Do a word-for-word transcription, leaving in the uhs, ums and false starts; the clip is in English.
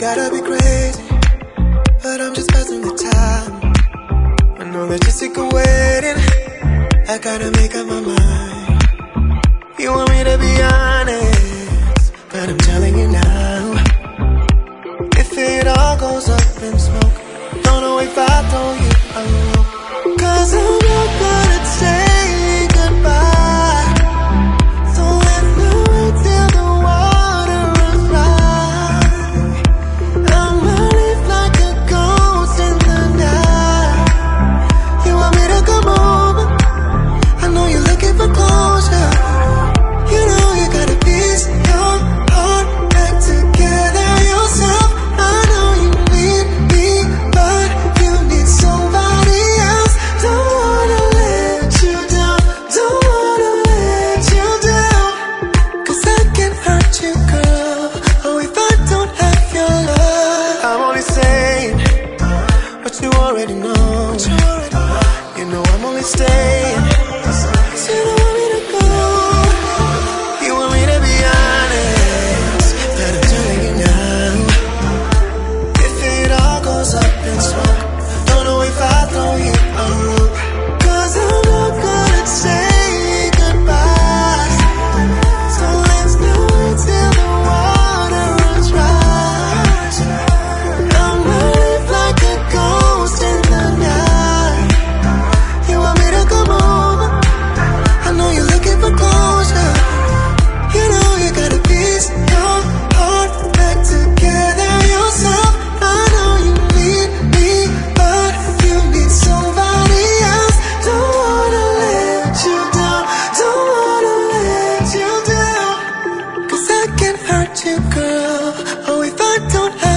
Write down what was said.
gotta be crazy, but I'm just passing the time. I know that you're sick of waiting, I gotta make up my mind. You want me to be honest, but I'm telling you now. If it all goes up in smoke, don't know if I told you I will. Cause I'm not gonna say goodbye, so let's do it till the water runs dry. I'ma live like a ghost in the night. You want me to come over? I know you're looking for closure. You know you gotta piece your heart back together yourself. I know you need me, but you need somebody else. Don't wanna let you down, don't wanna let you down. Cause I can hurt you, girl, oh, if I don't have your love. I'm only saying what you already know. You know I'm only staying, so you don't want me to go. You want me to be honest, but I'm telling you now. If it all goes up in smoke, don't know if I throw you a rope. Cause I'm not gonna say goodbye, so let's do it till the water runs dry. I'ma live like a ghost in the night. You want me to come over? I know you're looking for closure. You know you gotta piece your heart back together yourself. I know you need me, but you need somebody else. Don't wanna let you down, don't wanna let you down. Cause I can hurt you, girl, oh, if I don't have